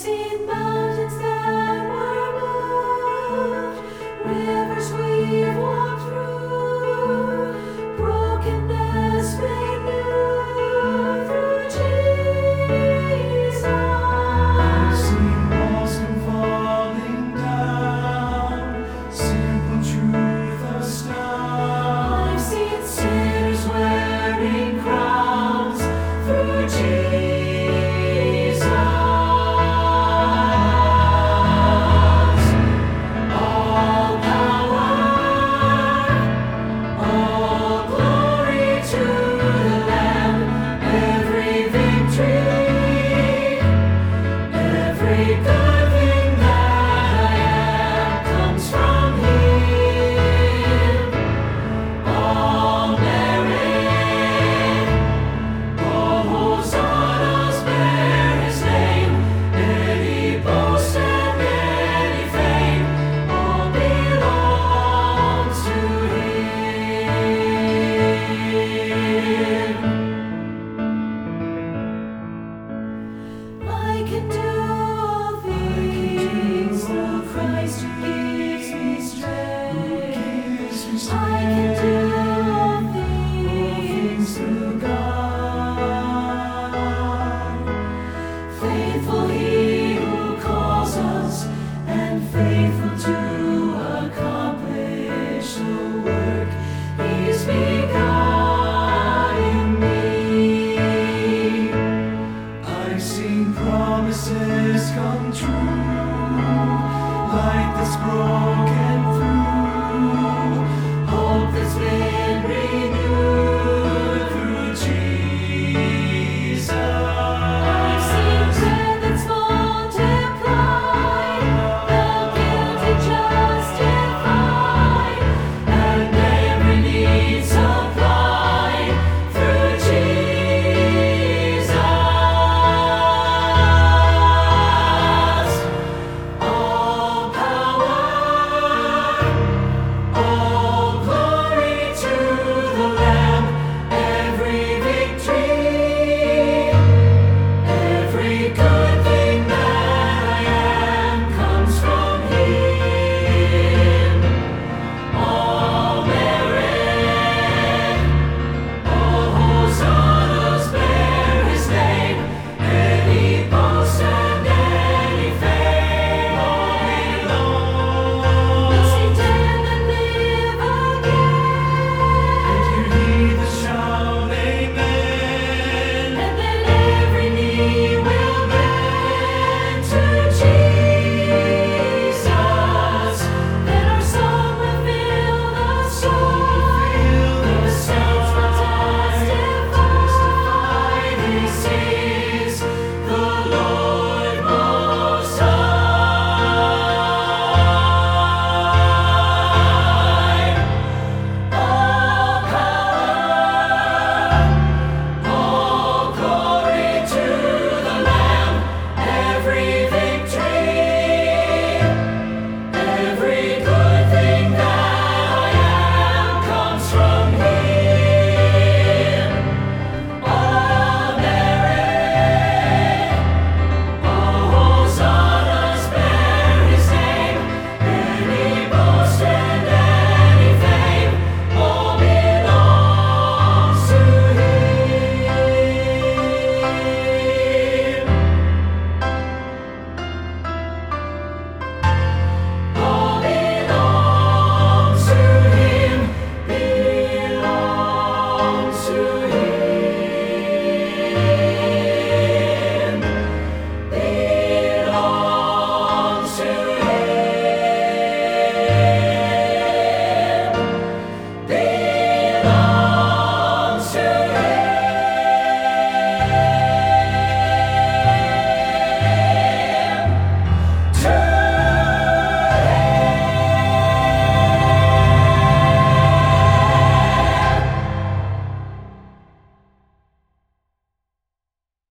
seen mountains that were moved, rivers we've walked through, brokenness made new through Jesus. I've seen walls come falling down, simple truth astound. I've seen sinners wearing crowns through Jesus. All power, all glory to the Lamb. Every victory, every good thing that I am comes from Him. All merit, all hosannas bear His name. Any boast and any fame, all belongs to Him. I can do all things through Christ who gives me strength. I can do all things through God. Faithful He who calls us, and faithful to accomplish the work He's begun in me. I've seen promises come true, light that's broken through.